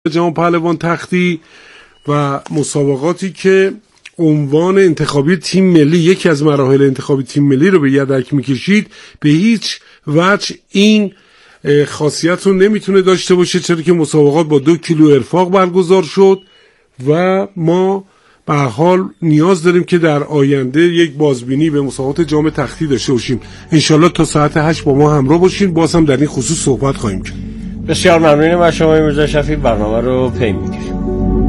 جام پهلوان تختی و مسابقاتی که عنوان انتخابی تیم ملی، یکی از مراحل انتخابی تیم ملی رو به یدک میکشید، به هیچ وجه این خاصیت رو نمیتونه داشته باشه، چرا که مسابقات با 2 کیلو ارفاق برگزار شد و ما به هر حال نیاز داریم که در آینده یک بازبینی به مسابقات جام تختی داشته باشیم. انشالله تا ساعت 8 با ما همراه باشین، باز هم در این خصوص صحبت خواهیم کرد. بسیار ممنونیم از شما میرزا شفیع، برنامه رو پی میگیریم.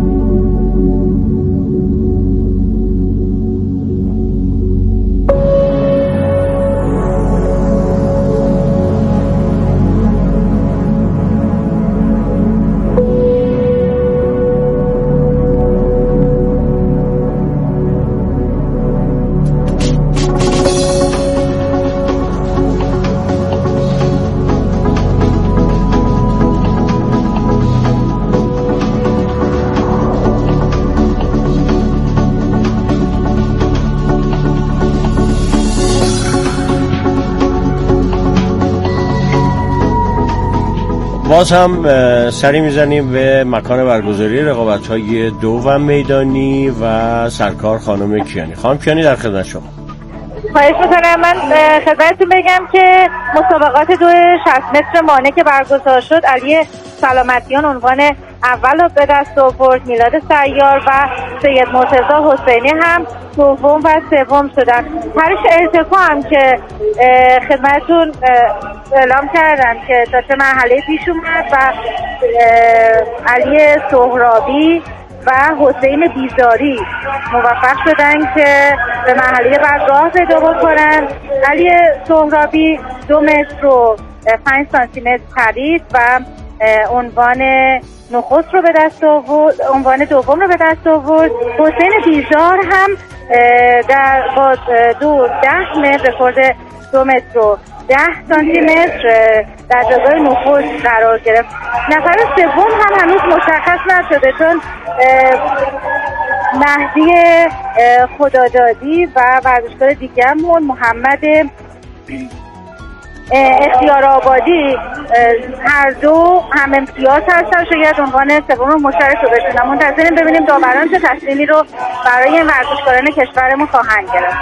باز هم سری میزنیم به مکان برگزاری رقابت‌های دوم میدانی و سرکار خانم کیانی. خانم کیانی در خدمت شما. خواهش میکنم. من خدمتتون بگم که مسابقات 260 متر مانع که برگزار شد، علی سلامتیان عنوان اول رو به دست آورد، میلاد سیار و سید مرتضی حسینی هم دوم و سوم شدن. پرش ارتفاع هم که خدمتتون اعلام کردن که تا چه مرحله پیش اومد و علی سهرابی و حسین بیزاری موفق شدن که به مرحله بعد راه پیدا بکنن. علی سهرابی 2 متر و 5 سانتی متر پرید و عنوان نخست رو به دست آورد، عنوان دوم رو به دست آورد. حسین بیزار هم در با 10 متر رکورد 2 متر و 10 سانتی متر در جایگاه نخست قرار گرفت. نفر سوم هم هنوز مشخص نشده، چون مهدی خدادادی و ورزشکار دیگه‌مون محمد اختیار آبادی هر دو هم امتیاز هستن، شاید عنوان سوم مشترک رو بشونن. منتظریم ببینیم داوران چه تصمیمی رو برای این ورزشکاران کشورمون خواهند گرفت.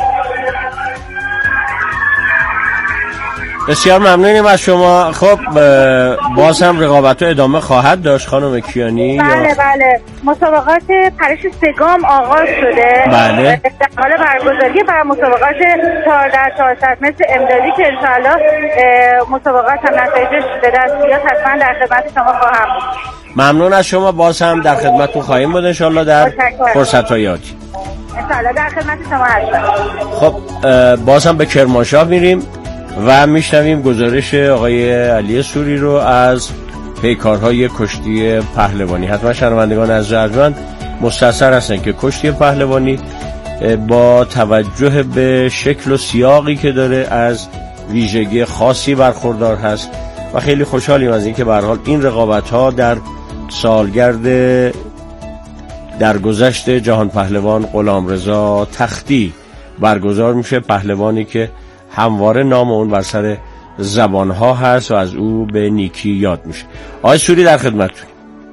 بسیار ممنونیم از شما. خب باز هم رقابت ادامه خواهد داشت خانم کیانی؟ بله مسابقات پرش سگام آغاز شده. بله. در حال برگزاری و مسابقات 4x400 متر امدادی که انشاءالله مسابقات هم نتایجش به دست بیاد حتما در خدمت شما خواهم بود. ممنون از شما، باز هم در خدمتتون خواهیم بود انشاءالله در فرصت‌های آتی. انشاءالله در خدمت شما هستم. خب باز هم به کرمانشاه میریم و میشنویم گزارش آقای علی سوری رو از پیکارهای کشتی پهلوانی. حتما شنوندگان از ارجمند مستحضر هستن که کشتی پهلوانی با توجه به شکل و سیاقی که داره از ویژگی خاصی برخوردار هست و خیلی خوشحالیم از این که به هر حال این رقابت‌ها در سالگرد درگذشت جهان پهلوان غلامرضا تختی برگزار میشه. پهلوانی که همواره نام اون بر سر زبانها هست و از او به نیکی یاد میشه. آقای سوری در خدمتتون.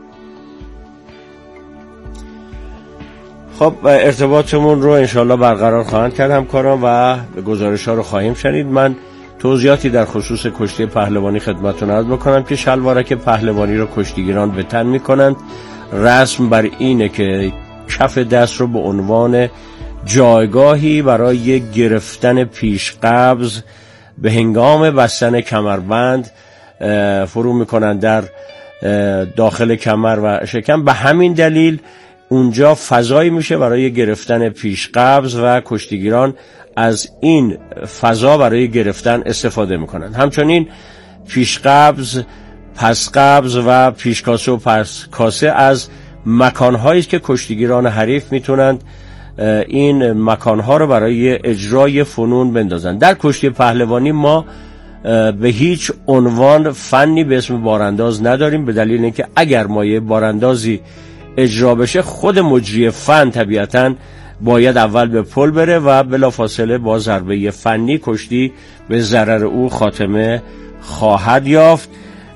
خب ارتباطمون رو انشالله برقرار خواهند کرد همکاران و گزارش ها رو خواهیم شنید. من توضیحاتی در خصوص کشتی پهلوانی خدمتتون عرض بکنم که شلوارک پهلوانی رو کشتیگیران به تن میکنند. رسم بر اینه که کف دست رو به عنوان جایگاهی برای گرفتن پیش قبض به هنگام بستن کمربند فرو میکنن در داخل کمر و شکم. به همین دلیل اونجا فضایی میشه برای گرفتن پیش قبض و کشتیگیران از این فضا برای گرفتن استفاده میکنن. همچنین پیش قبض، پس قبض و پیش کاسه و پس کاسه از مکانهایی که کشتیگیران حریف میتونند این مکانها رو برای اجرای فنون بندازن. در کشتی پهلوانی ما به هیچ عنوان فنی به اسم بارانداز نداریم، به دلیل اینکه اگر مایه باراندازی اجرا بشه خود مجری فن طبیعتاً باید اول به پل بره و بلافاصله با ضربه فنی کشتی به ضرر او خاتمه خواهد یافت.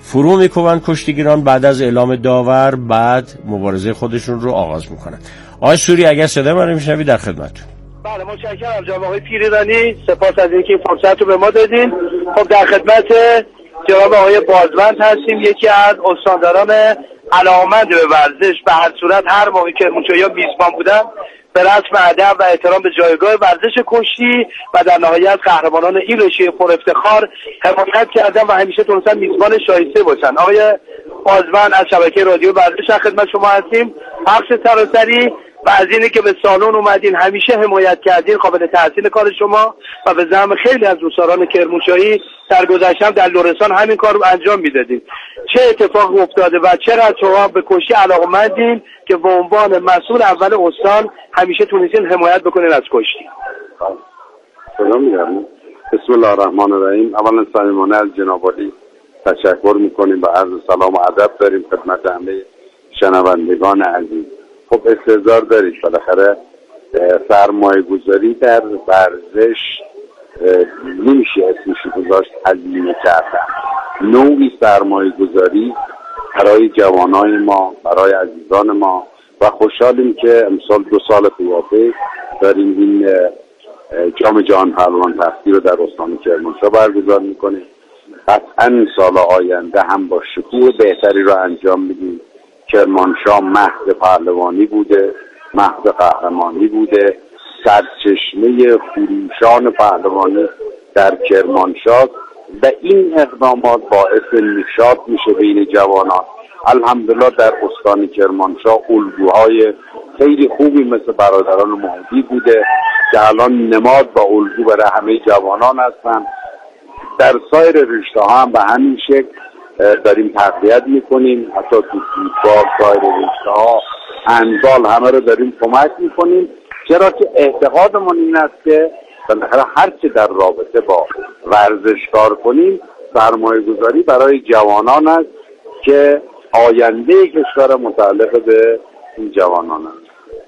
فرو میکنن کشتیگیران بعد از اعلام داور، بعد مبارزه خودشون رو آغاز میکنن. آقای سوری اگر صدا من رو میشنوید در خدمتتون. بله متشکرم جناب آقای پیرانی، سپاس از اینکه این فرصت رو به ما دادین. خب در خدمت جناب آقای بازوند هستیم، یکی از استانداران علاقه‌مند به ورزش. به هر صورت هر موقعی که کرمانشاهی‌ها میزبان بودن به رسم ادب و احترام به جایگاه ورزش کشتی و در نهایت قهرمانان این رشته پر افتخار حمایت کردن و همیشه تونستن میزبان شایسته باشن. آقای بازوند از شبکه رادیو ورزش در خدمت شما هستیم. بخش سراسری و از اینه که به سالن اومدین، همیشه حمایت کردین، قابل تحسین کار شما و به زعم خیلی از دوستان کرمانشاهی در گذشته در لرستان همین کار رو انجام میدادین. چه اتفاق افتاده و چقدر شما به کشتی علاقه‌مندین که به عنوان مسئول اول استان همیشه تونستین حمایت بکنین از کشتی؟ سلام میگم. بسم الله الرحمن الرحیم. اولا صمیمانه از جناب عالی تشکر میکنیم و عرض سلام و ادب داریم خدمت همه شنوندگان عزیز. خب استحضار دارید، بالاخره سرمایه گذاری در ورزش نمیشه اسمش گذاشت هزینه کردن، نوعی سرمایه گذاری برای جوانای ما، برای عزیزان ما و خوشحالیم که امسال 2 سال قیافه داریم این جام جهان پهلوان تختی رو در استان کرمانشاه برگزار میکنیم. قطعا سال آینده هم با شکوه بهتری رو انجام میدیم. کرمانشاه مهد پهلوانی بوده، مهد قهرمانی بوده، سرچشمه خروشان پهلوانی در کرمانشاه و این اقدامات باعث نشاط میشه بین جوانان. الحمدلله در استان کرمانشاه الگوهای خیلی خوبی مثل برادران مهدی بوده که الان نماد و الگو برای همه جوانان هستن. در سایر رشته ها هم به همین شکل داریم تقویت میکنیم، حتی تو فوتبال، سایر رشته ها، هندبال، همه رو داریم کمک میکنیم، چرا که اعتقادمون این است که بالاخره هر چه در رابطه با ورزش کار کنیم سرمایه گذاری برای جوانان است که آینده کشور متعلق به این جوانان است.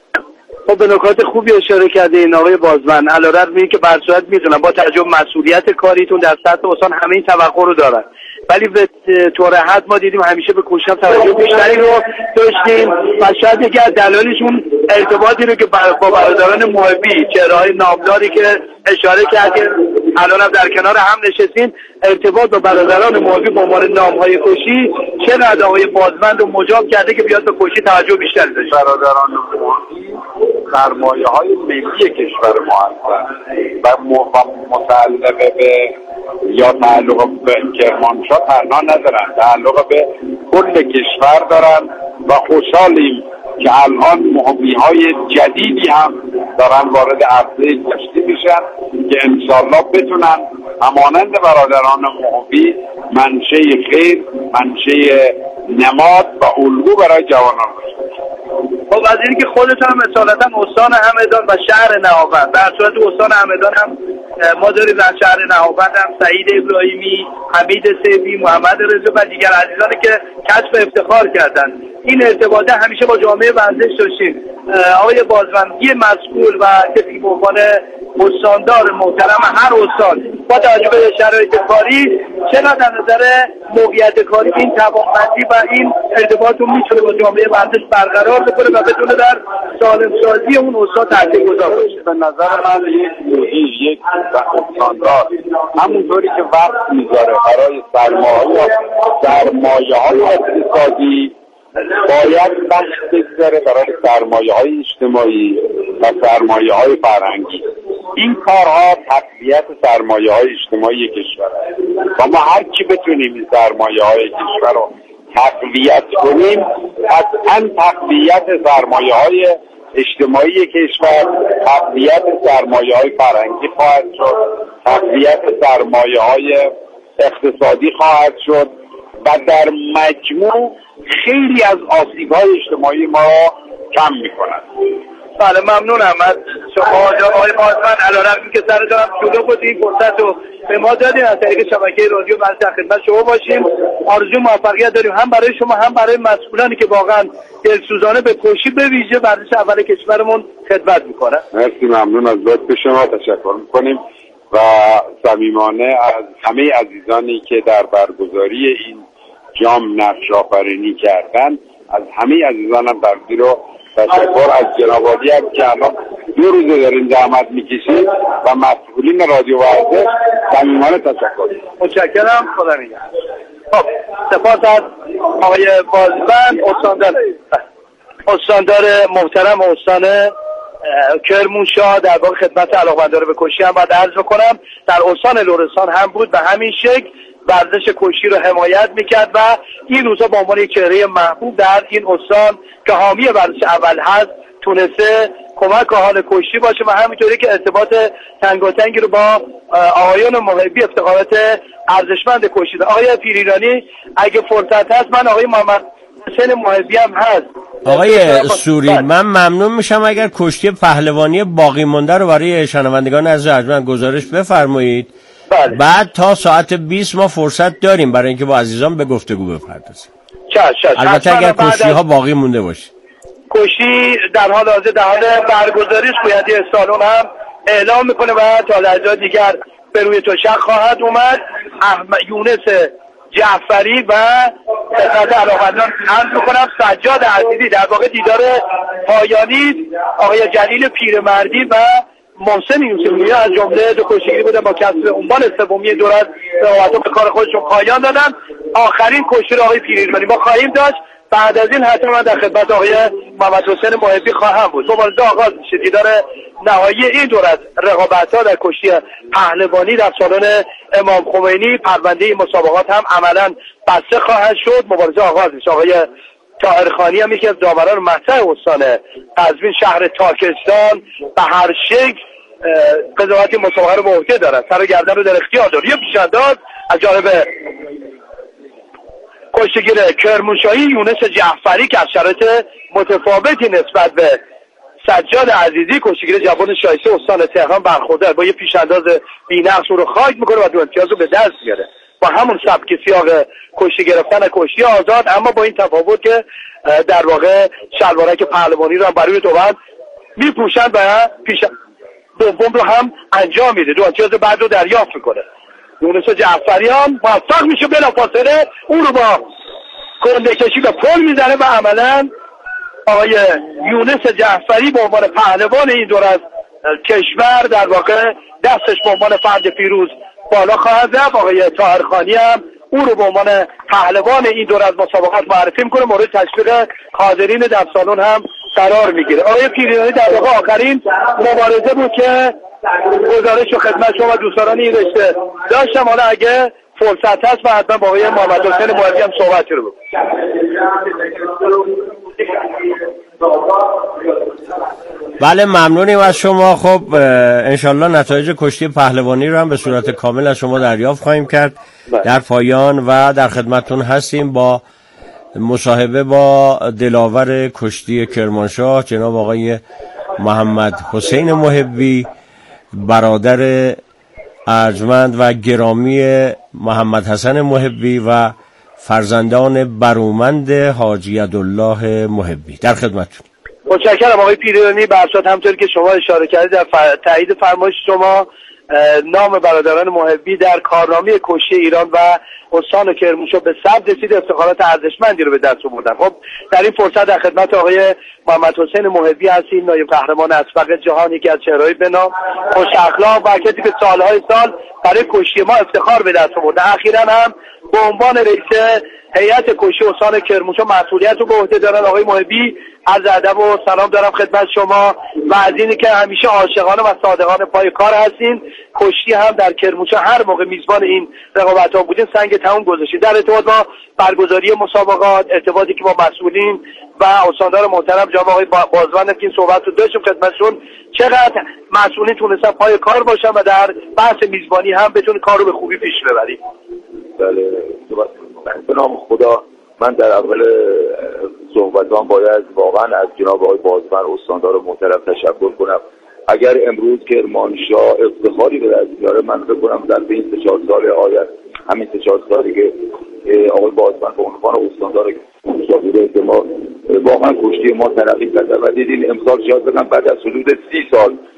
خب به نکات خوبی اشاره کرده این آقای بازوند. علیرغم اینکه که بر صورت میدونم با توجه به مسئولیت کاریتون در سطح استان همه این توقع رو دارن، ولی به طور حد ما دیدیم همیشه به کوشش توجه بیشتری رو داشتیم و شاید یکی از دلایلشون ارتباطی رو که با برادران محبی، چهره‌های نامداری که اشاره کردین الان هم در کنار هم نشستین، ارتباط با برادران محبی به عنوان نام‌های کشی چقدر آقای بازوند رو مجاب کرده که بیاد به کشی توجه بیشتری داشته؟ برادران محبی سرمایه‌های ملی کشور ما هستند و متعلق به یا تعلق به کرمانشاه تنها ندارن، تعلق به کل کشور دارن و خوشحالیم که الان محبی‌های جدیدی هم دارن وارد عرصه کشتی میشن که انشالله بتونن همانند برادران محبی منشه خیر، منشه نماد و الگو برای جوانان باشن. خب از اینی که خودتون هم اصالتا استان همدان و شهر نهاوند، در صورت استان همدان هم ما داریم در شهر نهاوند هم سعید ابراهیمی، حمید سیفی، محمد رضا و دیگر عزیزانی که کسب افتخار کردن. این ارتباطه همیشه با جامعه ورزش داشتیم. آقای بازوند یه مسئول و کسی به عنوان استاندار محترم هر استان با توجه به شرایط کاری چقدر در نظر موقعیت کاری این توانمندی و این ارتباط رو میتونه با جامعه ورزش برقرار بکنه و بتونه در سالم سازی اون استان تاثیرگذار باشه؟ به نظر من یک استاندار همونطوری که وقت میذاره برای سرمایه‌های اقتصادی باید وقت بگذاره برای سرمایه‌های اجتماعی و سرمایه‌های فرهنگی. این کارها تقویت سرمایه‌های اجتماعی کشور است و ما هر چی بتونیم این سرمایه‌های کشور رو تقویت کنیم، قطعاً تقویت سرمایه‌های اجتماعی کشور، تقویت سرمایه‌های فرهنگی خواهد شد، تقویت سرمایه‌های اقتصادی خواهد شد و در مجموع خیلی از آسیب‌های اجتماعی ما را کم می‌کند. بله ممنونم از شما جناب آقای بازوند. علیرغم اینکه سرتون هم جلو بود این فرصت رو به ما دادین از طریق شبکه رادیو ورزش در خدمت شما باشیم. آرزو موفقیت داریم هم برای شما هم برای مسئولانی که واقعا دلسوزانه به کشی به ویژه ورزش اول کشورمون خدمت میکنن. مرسی، ممنون از لطف شما، تشکر میکنیم و صمیمانه از همه عزیزانی که در برگزاری این جام نقش آفرینی کردن. از همه عزیزانم تقدیر و تشکر از جناب عالی هم که الان 2 روزه دارین زحمت میکشید و مسئولین رادیو ورزش صمیمانه تشکر. متشکرم. خدا نگهدار. خب سپاس از آقای بازبند استاندار محترم استان کرمانشاه. در واقع خدمت علاقه‌مندان به کشتی هم باید عرض بکنم در استان لرستان هم بود و همین شکل ورزش کشتی رو حمایت میکرد و این روزا به عنوان یک چهره محبوب در این استان که حامی ورزش اول هست تونسته کمک حال کشتی باشه و همینطوری که ارتباط تنگاتنگی رو با آقایان محبی افتخارات ارزشمند کشتی. آقای پیریرانی اگه فرصت هست من آقای محمد حسین محبی هم هست. آقای سوری من ممنون میشم اگر کشتی پهلوانی باقی مونده رو برای شنوندگان عزیز ارجمند گزارش بفرمایید. بله. بعد تا ساعت 20 ما فرصت داریم برای اینکه با عزیزان به گفتگو بپردازیم. البته اگر کشتی ها باقی مونده باشه. کشتی در حال حاضر در حال برگزاری است. هیئت سالن هم اعلام میکنه و تا لحظات دیگر به روی تشک خواهد اومد. یونس جعفری و خدمت علاقه‌مندان عرض میکنم سجاد عزیزی در واقع دیدار پایانی آقای جلیل پیرمردی و محسن یوسفی از جمله دو کشتیگیری بودن با کسب عنوان سومی دور از رقابت‌ها به کار خودشون پایان دادن. آخرین کشتی آقای پیریرانی ما خواهیم داشت. بعد از این حتما من در خدمت آقای محمد حسین محبی خواهم بود. مبارزه آغاز میشه. دیدار نهایی این دور از رقابت‌ها در کشتی پهلوانی در سالن امام خمینی. پرونده مسابقات هم عملاً بسته خواهد شد. مبارزه آغاز میشه. آقای طاهرخانی هم یکی از داوران مطرح استان قزوین شهر تاکستان به هر شکل قضاوت مسابقه رو به عهده دارن. سر و گردن رو در اختیار داره. یه پیش‌انداز از جانب کشتیگیر کرمانشاهی یونس جعفری که از شرایط متفاوتی نسبت به سجاد عزیزی کشتیگیر جوان شایسته استان تهران برخورده با یه پیش‌انداز بی‌نقص رو خواهد میکنه و 2 امتیاز رو به دست میاره با همون سبک سیاق کشتی گرفتن کشتی آزاد، اما با این تفاوت که در واقع شلوارک پهلوانی رو هم برای دوبند میپوشن و پیش دوم رو هم انجام میده. 2 امتیاز بعد رو دریافت میکنه. یونس جعفری هم موفق میشه بلافاصله اون رو با کنده کشی به پل میزنه و عملا آقای یونس جعفری به عنوان پهلوان این دور از کشور در واقع دستش به عنوان فرد پیروز بالا خواهد رفت. آقای طاهرخانی هم او رو به عنوان پهلوان این دور از مسابقات معرفی میکنه. مورد تشویق حاضرین در سالن هم قرار میگیره. آقای پیریانی در واقع آخرین مبارزه بود که گزارش و خدمت شما دوستان این رشته داشتم. حالا اگه فرصت هست و حتما با آقای محمد حسین محبی هم صحبتی رو بکنم. بله ممنونیم از شما. خب انشالله نتایج کشتی پهلوانی رو هم به صورت کامل از شما دریافت خواهیم کرد در پایان و در خدمتون هستیم با مصاحبه با دلاور کشتی کرمانشاه جناب آقای محمد حسین محبی، برادر ارجمند و گرامی محمد حسن محبی و فرزندان برومند حاجی عبدالله محبی. در خدمتتون. متشکرم آقای پیریانی. به اساس همونطوری که شما اشاره کردید در تایید فرمایش شما نام برادران محبی در کارنامه کشتی ایران و استان کرمانشاه به ثبت رسید. افتخارات ارزشمندی رو به دست آوردن. خب در این فرصت در خدمت آقای محمد حسین محبی هستیم، نایب قهرمان اسبق جهان، یکی از چهره‌های به نام، خوش اخلاق و کسی که سالهای سال برای کشتی ما افتخار به دست آورده. اخیراً هم به عنوان رئیس هیئت کشتی استان کرمانشاه مسئولیت رو به عهده دارن. آقای محبی عرض ادب و سلام دارم خدمت شما و از اینی که همیشه عاشقانه و صادقانه پای کار هستین. کشتی هم در کرمانشاه هر موقع میزبان این رقابت‌ها بودین سنگ تموم گذاشتید. در ارتباط با برگزاری مسابقات، ارتباطی که با مسئولین و استاندار محترم جناب آقای بازوند که این صحبت رو داشتیم خدمتشون، چقدر مسئولین تونستن پای کار باشن و در بحث میزبانی هم بتونن کار رو به خوبی پیش ببرید. بله به نام خدا من در اول صحبتام باید واقعا از جناب آقای بازوند استاندار محترم تشکر کنم. اگر امروز کرمانشاه افتخاری به دست بیاره من فکر کنم در این 3-4 سال آینده، همین 3-4 سالی که آقای بازوند به عنوان استاندار کرمانشاه بوده که ما واقعا کشتی ما ترقی کرده و دیدین امسال شاید بگم بعد از حدود 30 سال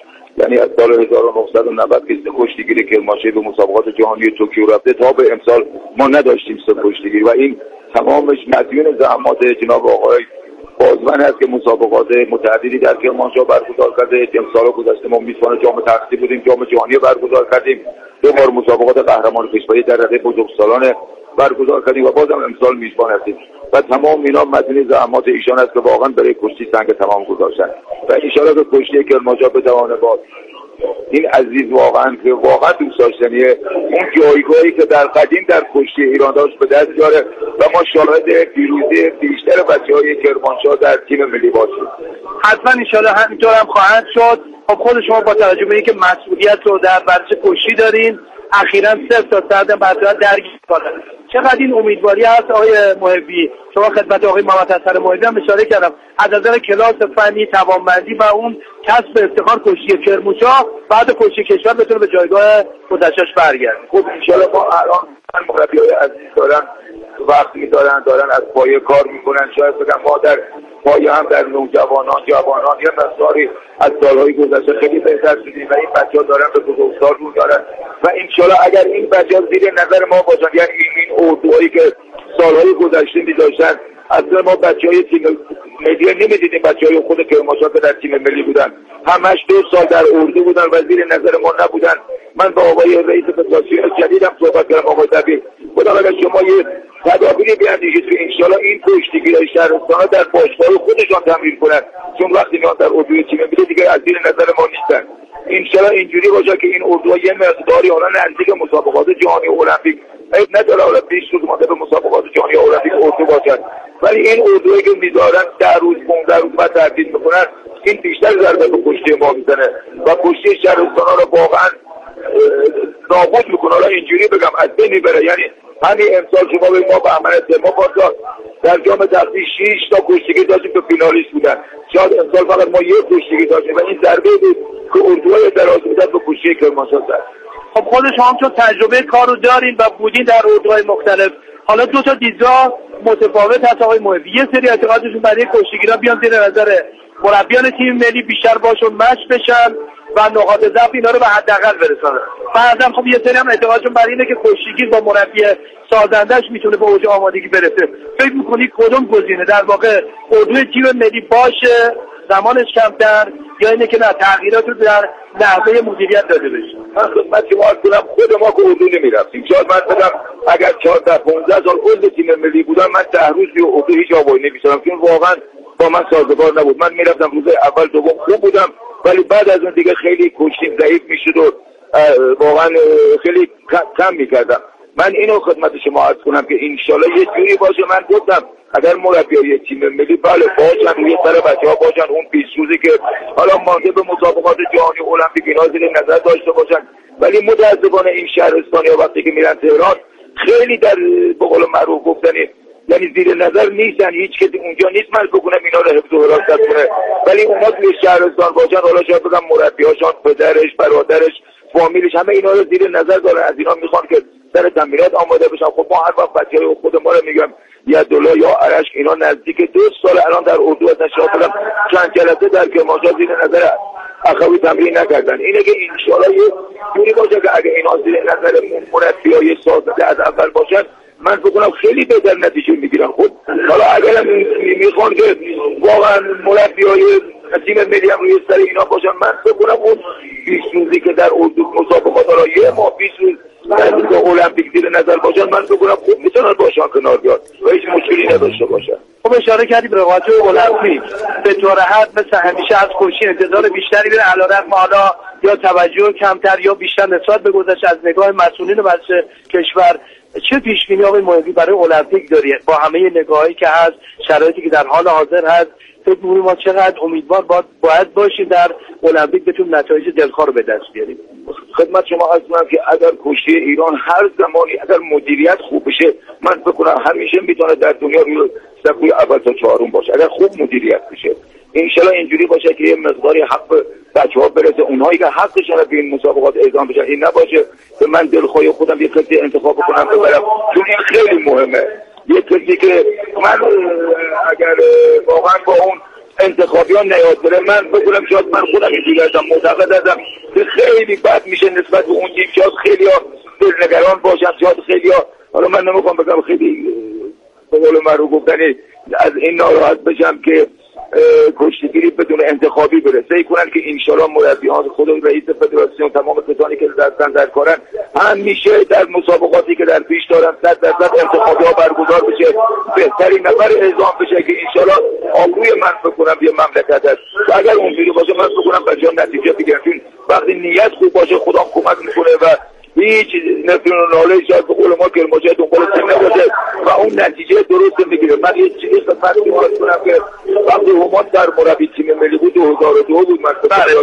یعنی از سال 1990 که کشتیگیری کرمانشاه به مسابقات جهانی توکیو رفته تا به امسال ما نداشتیم کشتیگیری و این تمامش مدیون زحمات جناب آقای بازمن هست که مسابقات متعددی در کرمانشاه برگزار کرده. امسال گذشته ما میزبان جام تختی بودیم، جام جهانی برگزار کردیم، 2 بار مسابقات قهرمان کشوری در رده بزرگسالان برگزار کردیم و بازم امسال میزبان هستیم و تمام اینا مدیون زحمات ایشان است که واقعا برای کشتی سنگ تمام گذاشتن و ان شاءالله که کشتی کرمانشاه بتوانه با این عزیز واقعا که واقعا دوست داشتنیه اون جایگاهی که در قدیم در کشتی ایران داشت به دست بیاره و ما شاهد پیروزی بیشتر بچه‌های کرمانشاه در تیم ملی باشیم. حتما ان شاءالله همینطور هم خواهد شد. خب خود شما با توجه به اینکه مسئولیت رو در ورزش کشتی دارین، اخیراً 0 تا سرد بچه‌ها درگیر شدن، چقدر این امیدواری هست آقای محبی؟ شما خدمت آقای محمد حسن محبی هم اشاره کردم از نظر کلاس فنی، توانمندی و اون کسب افتخار کشتی کرمانشاه بعد کشتی کشور بتونه به جایگاه گذشته‌اش برگرده. خب ان شاءالله ما الان مربیای عزیز وقت می‌دارن از پایه کار میکنن. شاید بگم ما در پایه هم در نوجوانان جوانان یه مقداری از سالهای گذشته خیلی بهتر شدیم و این بچه‌ها دارن به بزرگسال رو دارن و انشالله اگر این بچه‌ها زیر نظر ما باشن، یعنی این اردوهایی که سالهای گذشته می‌داشتن، اصلا ما بچه‌های تیم ملی نمی‌دیدیم، بچه‌های خود کرمانشاه که در تیم ملی بودن همش 2 سال در اردو بودن و زیر نظر ما نبودن. من با آقای رئیس فدراسیون جدیدم صحبت کردم، آقای دبیر خدا اگر شما یه تدابیری بیاندیشید که انشالله این کشتیگیرای شهرستان‌ها در باشگاه خودشان تمرین کنن، چون وقتی میان در اردوی تیم ملی دیگه از زیر نظر ما نیستن. انشالله اینجوری باشه که این اردوها یه مقداری حالا نزدیک مسابقات جهانی المپیک عیب نداره، حالا 20 روز مانده به مسابقات جهانی المپیک اردو باشن، ولی این اردوهایی که میذارن 10 روز 15 روز بعد تعطیل میکنن این بیشتر ضربه به کشتی ما میزنه و کشتی شهرستان‌ها رو واقعا نابود میکنه. حالا اینجوری بگم از بین میبره. یعنی همین امسال شما به ما به عمل ما بازار در جام تختی 6 تا کشتیگیر داشتیم که فینالیست بودن، شاید امسال فقط ما 1 کشتیگیر داشتیم و این ضربه بود که اردوهای دراز مدت به کشتی کرمانشاه زد. خب خود شما هم چون تجربه کار رو دارین و بودین در اردوهای مختلف، حالا 2 تا دیدگاه متفاوت هست آقای محبی. یه سری اعتقادشون برای کشتیگیرا بیان زیر نظر مربیان تیم ملی بیشتر باشون مشق بشن و نقاط ضعف اینا رو به حداقل برسونن. بعدم خب یه سری هم اعتقادشون برای اینه که کشتیگیر با مربی سازندش میتونه به اوج آمادگی برسه. فکر می‌کنید کدوم گزینه در واقع اردوی تیم ملی باشه، زمانش کمتر، یا اینه که نه تغییرات رو در نحوه مدیریت داده بشه؟ من خدمت شما عرض کنم خود ما که اردو نمیرفتیم، شاید من بگم اگر 14 15 سال عضو تیم ملی بودم من 10 روز به اردو هیچ آوایی نمی‌شدم، چون واقعا با من سازگار نبود. من میرفتم روز اول دوم خوب بودم، ولی بعد از اون دیگه خیلی کشتیم ضعیف میشد و واقعا خیلی کم میکردم. من اینو خدمت شما عرض کنم که انشالله یه جوری باشه. من گفتم اگر مربیای تیم ملی بله باشن روی سر بچه‌ها باشن، اون 20 روزی که حالا مانده به مسابقات جهانی المپیک اینا زیر نظر داشته باشن، ولی متأسفانه این شهرستانی‌ها وقتی که میرن تهران خیلی در به قول معروف گفتنی یعنی زیر نظر نیستن، هیچ کسی اونجا نیست من بکنم اینا رو حفظ و حراست کنه، ولی اونا توی شهرستان باشن، حالا شاید بگم مربیاشان، پدرش، برادرش، فامیلش همه اینا رو زیر نظر دارن، از اینا میخوان که سر تمرینات آماده بشن. خب ما هر وقت بچه‌های خود ما رو میگم یدالله یا ارشک اینا نزدیک 2 سال الان در اردو هستن، شاید بگم چند جلسه در کرمانشاه زیر نظر اخوی تمرین نکردن. اینه که ان شاءالله یه جوری باشه که اگه اینا زیر نظر مربیای سازنده از اول باشن من فکر کنم خیلی بهتر نتیجه میگیرن. خود حالا اگرم میخوان که واقعا مربیای تیم ملی هم روی سر اینا باشن، من فکر کنم اون 20 روزی که در اردو مسابقات حالا یه ماه 20 روز در المپیک زیر نظر باشن، من فکر کنم خوب میتونن باشن کنار بیاد و هیچ مشکلی نداشته باشن. خب اشاره کردی به رقابت المپیک، به طور حد مثل همیشه از کشتی انتظار بیشتری به علیرغم حالا یا توجه کمتر یا بیشتر نسبت به گذشته از نگاه مسئولین ورزش کشور، چه پیش‌بینی آقای محبی برای المپیک داری با همه نگاهی که هست، شرایطی که در حال حاضر هست؟ فکر می‌کنی ما چقدر امیدوار باید باشیم در المپیک بتونیم نتایج دلخواه رو به دست بیاریم؟ خدمت شما عرض کنم که اگر کشتی ایران هر زمانی اگر مدیریت خوب بشه، من فکر کنم همیشه میتونه در دنیا روی صفحه اول تا 4 باشه اگر خوب مدیریت بشه. انشالله اینجوری باشه که یه مقداری حق بچه‌ها برسه، اونهایی که حقشون به این مسابقات اعزام بشن، این نباشه که من دلخواه خودم یه کسی انتخاب کنم ببرم، چون این خیلی مهمه. یه کسی که من اگر واقعا با اون انتخابیان نیاد بره. من بگم شاید من خودم اینجوری هستم، معتقد هستم که خیلی بد میشه نسبت به اون تیم. شاید خیلی‌ها دلنگران باشن، شاید خیلی‌ها، حالا من نمیخوام بگم خیلی به قول معروف گفتنی از این ناراحت بشم که کشتیگیری بدون انتخابی بره. سعی کنن که انشالله مربیان، خود رئیس فدراسیون، تمام کسانی که دستن در کارن، همیشه در مسابقاتی که در پیش دارن 100% انتخابی ها برگزار بشه، بهترین نفر اعزام بشه که انشالله آبروی من بکنم یه مملکت است. و اگر اونجوری باشه من بکنم بچه‌ها نتیجه بگیرن، چون وقتی نیت خوب باشه خدا کمک میکنه و هیچ نفرین و ناله شاید به قول ما کرمانشاه دنبال تیم نباشه و اون نتیجه درست میگیره. من یه چیزی خدمتتون عرض کنم که وقتی همان در مربی تیم ملی بود 2002 بود، من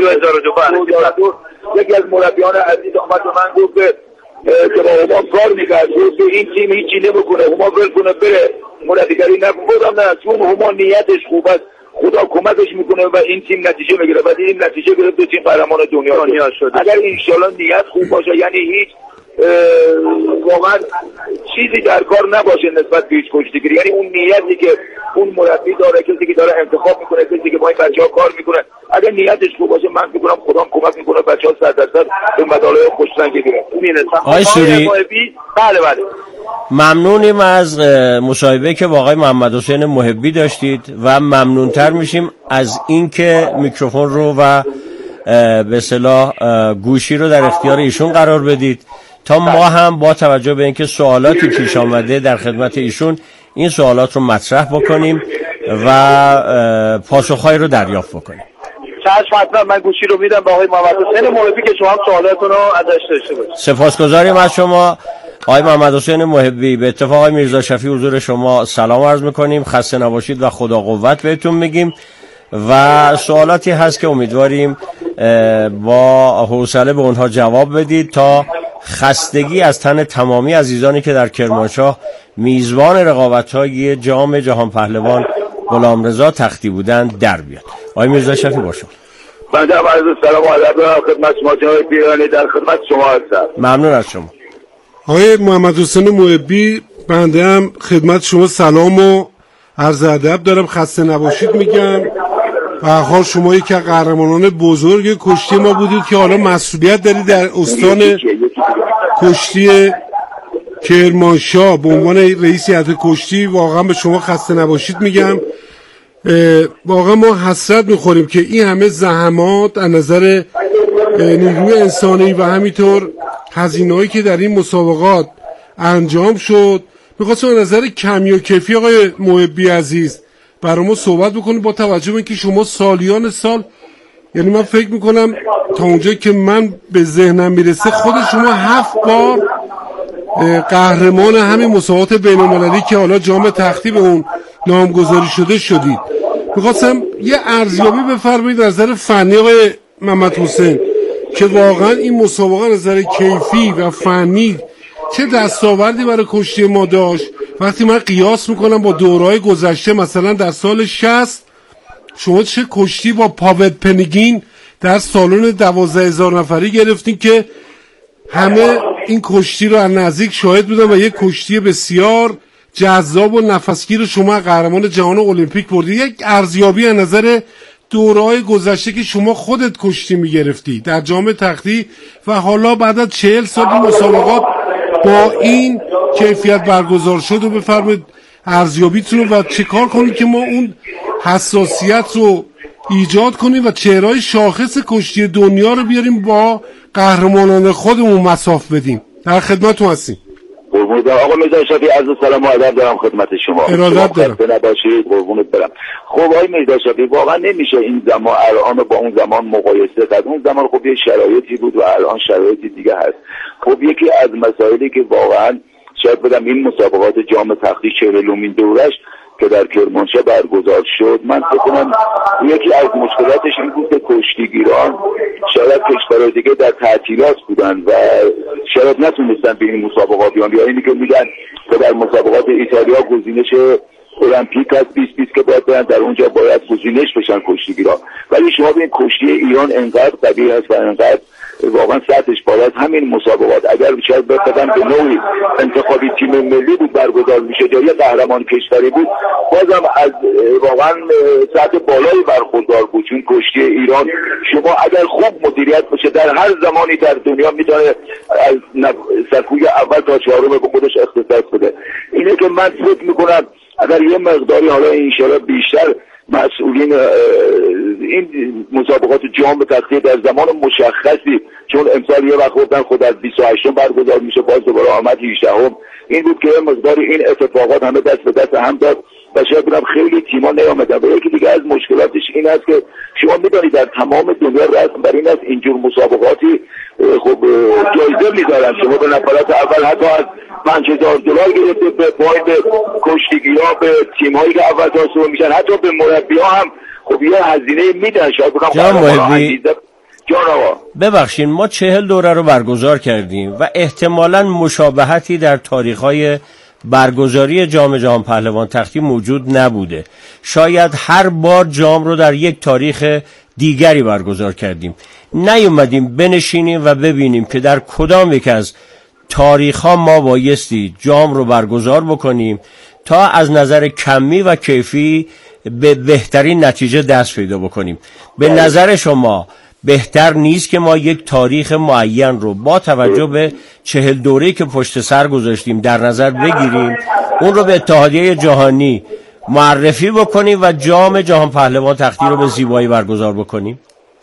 2002 یکی از مربیان عزیز آمد و من گفت که با همان کار میکرد، گفت این تیم هیچی نمیکنه، همان ول کنه بره مربیگری نکنه. گفتم نه، چون همان نیتش خوب است خدا کمکش میکنه و این تیم نتیجه میگیره و این نتیجه گرفت تیم قهرمان دنیا شد. اگر انشالله نیت خوب باشه، یعنی هیچ واقعا چیزی در کار نباشه نسبت به هیچ کشتیگیری، یعنی اون نیتی که اون مربی داره، کسی که داره انتخاب میکنه، کسی که با این بچه‌ها کار میکنه، اگر نیتش خوب باشه من میگم خدا کمک میکنه بچه‌ها 100% به مدالای خوشرنگی برسن. آقای سوری، بله ممنونیم از مصاحبه که با آقای محمد حسین محبی داشتید و ممنونتر میشیم از اینکه میکروفون رو و به اصطلاح گوشی رو در اختیار ایشون قرار بدید تا ما هم با توجه به اینکه سوالاتی پیش آمده در خدمت ایشون این سوالات رو مطرح بکنیم و پاسخهایی رو دریافت بکنیم. چشم، حتما من گوشی رو میدم به آقای محمد حسین محبی که شما هم سوالاتون رو ازش داشته باشید. سپاسگزاریم از شما آقای محمد حسین محبی. به اتفاق آقای میرزا شفیع حضور شما سلام عرض میکنیم، خسته نباشید و خدا قوت بهتون میگیم و سوالاتی هست که امیدواریم با حوصله به اونها جواب بدید تا خستگی از تن تمامی عزیزانی که در کرمانشاه میزبان رقابت‌های جام جهان پهلوان غلامرضا تختی بودند در بیاد. آقای میرزا شفیع با شما. بنده عرض سلام و ادب دارم خدمت شما جناب پیرانی، در خدمت شما هستم. ممنون از شما. آقای محمد حسین محبی، بنده هم خدمت شما سلام و عرض ادب دارم، خسته نباشید میگم. و حال شما یکی از قهرمانان بزرگ کشتی ما بودید که حالا مسئولیت دارید در استان کشتی کرمانشاه به عنوان رئیس هیئت کشتی. واقعا به شما خسته نباشید میگم. واقعا ما حسرت میخوریم که این همه زحمات از نظر نیروی انسانی و همینطور هزینه‌هایی که در این مسابقات انجام شد، میخواستم از نظر کمی و کیفی آقای محبی عزیز برای ما صحبت بکنید با توجه به اینکه شما سالیان سال، یعنی من فکر میکنم تا اونجایی که من به ذهنم میرسه خود شما 7 بار قهرمان همین مسابقات بین‌المللی که حالا جام تختی به اون نامگذاری شده شدید. میخواستم یه ارزیابی بفرمایید از نظر فنی آقای محمد حسین که واقعا این مسابقه از نظر کیفی و فنی چه دستاوردی برای کشتی ما داشت. وقتی من قیاس میکنم با دورهای گذشته، مثلا در سال 60 شما چه کشتی با پاوت پنیگین در سالن 12,000 نفری گرفتین که همه این کشتی رو از نزدیک شاهد بودن و یک کشتی بسیار جذاب و نفسگیر شما قهرمان جهان المپیک بردید. یک ارزیابی از نظر دورهای گذشته که شما خودت کشتی میگرفتی در جام تختی و حالا بعد از 40 سال مسابقات با این کیفیت برگزار شد و بفرمایید ارزیابیتون رو و چه کار کنید که ما اون حساسیت رو ایجاد کنیم و چهرهای شاخص کشتی دنیا رو بیاریم با قهرمانان خودمون مساف بدیم. در خدمتتون هستیم. قربونت برم آقا میرزا شفیع، عرض سلام و ادب دارم خدمت شما. ارادت دارم. نباشید، قربونت برم. خب آقای میرزا شفیع، واقعا نمیشه این زمان الان با اون زمان مقایسه کرد. اون زمان خب یه شرایطی بود و الان شرایطی دیگه هست. خب یکی از مسائلی که واقعا شاید بدم این مسابقات جام تختی 40مین دورش که در کرمانشاه برگزار شد، من فکر کنم یکی از مشکلاتش این بود که کشتیگیران شاید کشورهای دیگه در تعطیلات بودن و شاید نتونستن به این مسابقات بیان. یا اینی که میگن که در مسابقات ایتالیا گزینش المپیک از 2020 که باید برن، در اونجا باید گزینش بشن کشتیگیران. ولی شما ببین کشتی ایران انقدر قوی هست و انقدر واقعا سطحش بالا. همین مسابقات اگر شاید بخوام به نوعی انتخابی تیم ملی بود برگزار میشه یا یه قهرمان کشوری بود، بازم از واقعا سطح بالایی برخوردار بود، چون کشتی ایران شما اگر خوب مدیریت بشه در هر زمانی در دنیا میتونه از سکوی اول تا چهارم به خودش اختصاص بده. اینه که من فکر میکنم اگر یه مقداری حالا انشالله بیشتر مسئولین این مسابقات جام تختی در زمان مشخصی، چون امسال یه وقت گفتن خود از 28 برگزار میشه، باز دوباره آمد 18، این بود که مقداری این اتفاقات همه دست به دست هم داد و شاید بودم خیلی تیما نیامدن. و یکی دیگه از مشکلاتش این است که شما میدونید در تمام دنیا رسم بر این است اینجور مسابقاتی خب جایزه میذارن، شما به نفرات اول حتی از $5,000 گرفته به پایین به کشتیگیرها، به تیم‌هایی که اول تا میشن، حتی به مربی‌ها هم خب یه هزینه میدن. شاید بگم ببخشید ما 40 دوره رو برگزار کردیم و احتمالاً مشابهتی در تاریخ‌های برگزاری جام جهان پهلوان تختی موجود نبوده. شاید هر بار جام رو در یک تاریخ دیگری برگزار کردیم، نیومدیم بنشینیم و ببینیم که در کدام یک از تاریخ‌ها ما بایستی جام رو برگزار بکنیم تا از نظر کمی و کیفی به بهترین نتیجه دست پیدا بکنیم. به نظر شما بهتر نیست که ما یک تاریخ معین رو با توجه به 40 دوره‌ای که پشت سر گذاشتیم در نظر بگیریم، اون رو به اتحادیه جهانی معرفی بکنیم و جام جهان پهلوان تختی رو به زیبایی برگزار بکنیم؟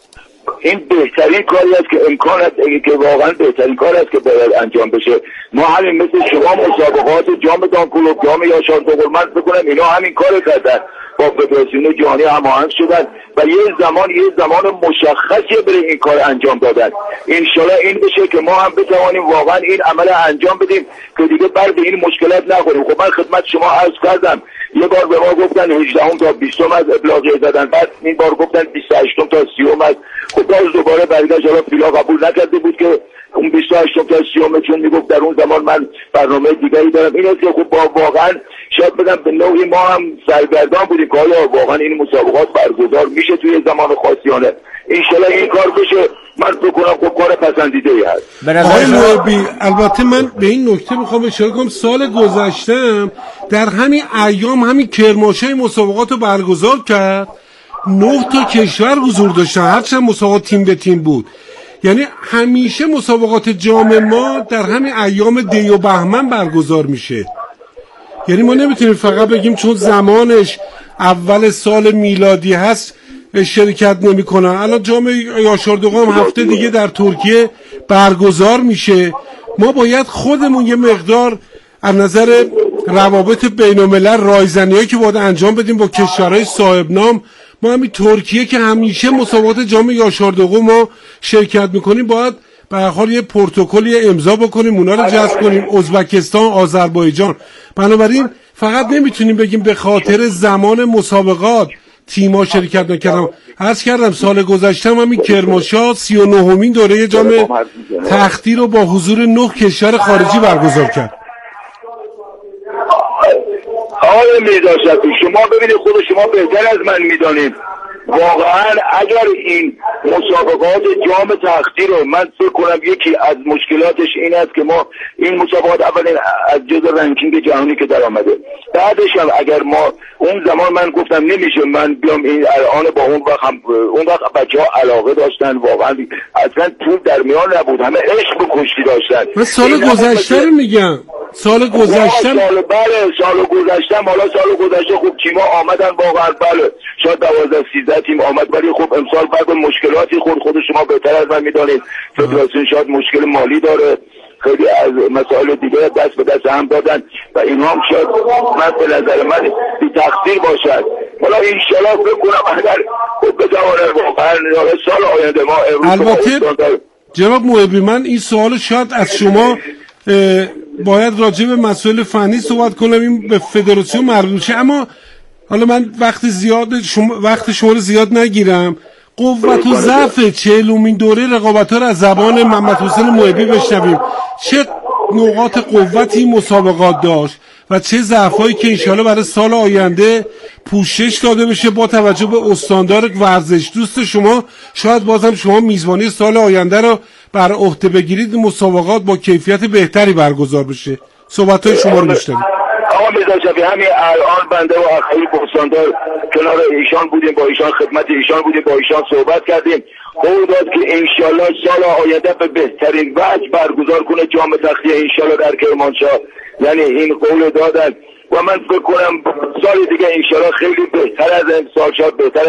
این بهترین کاری است که امکان است، که واقعا بهترین کار است که باید انجام بشه. ما همین مثل شما مسابقات جام دانکلوب، جام یاشار دوقلمند بکنم، اینا همین کار کردن، با فدراسیون جهانی هماهنگ شدن و یه زمان مشخصی برای این کار انجام دادن. انشالله این بشه که ما هم بتوانیم واقعا این عمل انجام بدیم که دیگه بر به این مشکلات نخوریم. خب من خدمت شما عرض کردم یه بار به ما گفتن 18 تا 20 از ابلاغیه زدن، بعد این بار گفتن 28 تا 30 از. خب باز دوباره برگشت، حالا فیلا قبول نکرده بود که اون 28 تا 30 چون میگفت در اون زمان من برنامه دیگری دارم. این است که خب واقعا شاید بدم به نوعی ما هم سرگردان بودیم که آیا واقعا این مسابقات برگزار میشه توی زمان خاصیانه. انشالله این کار بشه، من بکنم خب کار پسندیده‌ای هست. آقای محبی، البته من به این نکته میخوام اشاره کنم، سال گذشتم در همین ایام همین کرمانشاه مسابقات رو برگزار کرد، 9 تا کشور حضور داشتن، هرچند مسابقات تیم به تیم بود. یعنی همیشه مسابقات جام ما در همین ایام دی و بهمن برگزار میشه. یعنی ما نمیتونیم فقط بگیم چون زمانش اول سال میلادی هست شرکت نمیکنن. الان جام یاشار دوقلم هفته دیگه در ترکیه برگزار میشه. ما باید خودمون یه مقدار از نظر روابط بین‌الملل رایزنی‌هایی که باید انجام بدیم با کشورهای صاحب نام، ما همین ترکیه که همیشه مسابقات جام یاشار دوقلم ما شرکت میکنیم باید به هر حال یه پروتکلی امضا بکنیم، اونا رو جذب کنیم، ازبکستان، آذربایجان. بنابراین فقط نمیتونیم بگیم به خاطر زمان مسابقات تیم‌ها شرکت نکردم. عرض کردم سال گذشته همین کرمانشاه 39مین دوره جام تختی رو با حضور 9 کشور خارجی برگزار کرد. آقای میرزا شفیع، شما ببینید خود شما بهتر از من میدانید واقعا اگر این مسابقات جام تختی رو، من فکر کنم یکی از مشکلاتش این است که ما این مسابقات اولین از جزء رنکینگ جهانی که در آمده، بعدش هم اگر ما اون زمان من گفتم نمیشه من بیام این الان با اون وقت بچه‌ها علاقه داشتن، واقعا اصلا پول در میان نبود، همه عشق به کشتی داشتن. من سال گذشته رو میگم، سال گذشته سال گذشته خوب تیم‌ها آمدن واقعا، بله شاید 12-13 تیم آمد، ولی خب امسال بعد مشکلاتی خود شما بهتر از من میدانید، فدراسیون شاید مشکل مالی داره، خیلی از مسائل دیگه دست به دست هم دادن و این هم شاید من به نظر من بی تقصیر باشد. حالا انشالله بکنم اگر خب بتوانه واقعا سال آینده ما البته جناب محبی، من این سوال شاید از شما باید راجع به مسائل فنی صحبت کنم، این به فدراسیون مربوط میشه، اما حالا من وقت شما رو زیاد نگیرم. قوت و ضعف 40مین دوره رقابت‌ها رو از زبان محمد حسین محبی بشنویم. چه نقاط قوتی مسابقات داشت و چه ضعفایی که انشالله برای سال آینده پوشش داده بشه با توجه به استاندار ورزش دوست شما. شاید بازم شما میزبانی سال آینده رو بر عهده بگیرید، مسابقات با کیفیت بهتری برگزار بشه. صحبت‌های شما رو میشنویم. آقا میرزا شفیع، همین الان بنده و اخوی استاندار کنار ایشان بودیم، با ایشان خدمت ایشان بودیم، با ایشان صحبت کردیم. قول داد که انشالله سال آینده به بهترین وجه برگزار کنه جام تختیه انشالله در کرمانشاه. یعنی این قول دادن و من فکر کنم سال دیگه انشالله خیلی بهتر از این سال، شاید بهتر